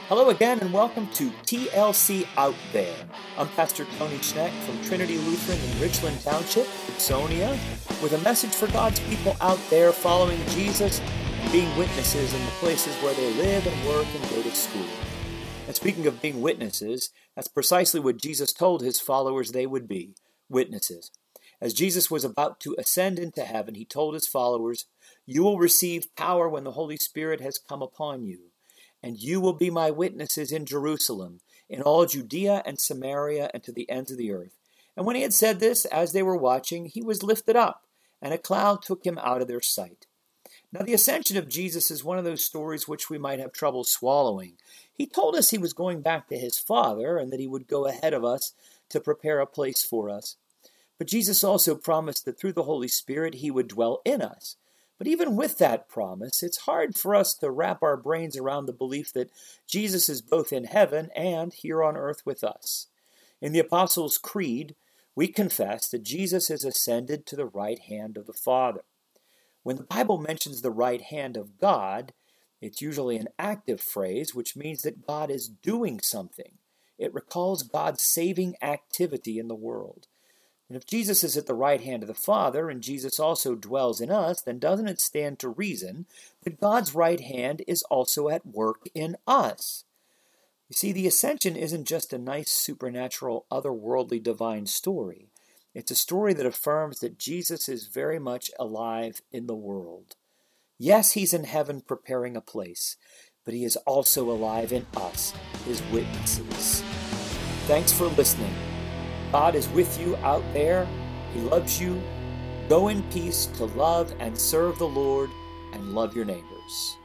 Hello again and welcome to TLC Out There. I'm Pastor Tony Schneck from Trinity Lutheran in Richland Township, Gibsonia, with a message for God's people out there following Jesus and being witnesses in the places where they live and work and go to school. And speaking of being witnesses, that's precisely what Jesus told his followers they would be, witnesses. As Jesus was about to ascend into heaven, he told his followers, "You will receive power when the Holy Spirit has come upon you. And you will be my witnesses in Jerusalem, in all Judea and Samaria, and to the ends of the earth." And when he had said this, as they were watching, he was lifted up, and a cloud took him out of their sight. Now, the ascension of Jesus is one of those stories which we might have trouble swallowing. He told us he was going back to his Father, and that he would go ahead of us to prepare a place for us. But Jesus also promised that through the Holy Spirit he would dwell in us. But even with that promise, it's hard for us to wrap our brains around the belief that Jesus is both in heaven and here on earth with us. In the Apostles' Creed, we confess that Jesus is ascended to the right hand of the Father. When the Bible mentions the right hand of God, it's usually an active phrase, which means that God is doing something. It recalls God's saving activity in the world. And if Jesus is at the right hand of the Father, and Jesus also dwells in us, then doesn't it stand to reason that God's right hand is also at work in us? You see, the ascension isn't just a nice supernatural, otherworldly divine story. It's a story that affirms that Jesus is very much alive in the world. Yes, he's in heaven preparing a place, but he is also alive in us, his witnesses. Thanks for listening. God is with you out there. He loves you. Go in peace to love and serve the Lord and love your neighbors.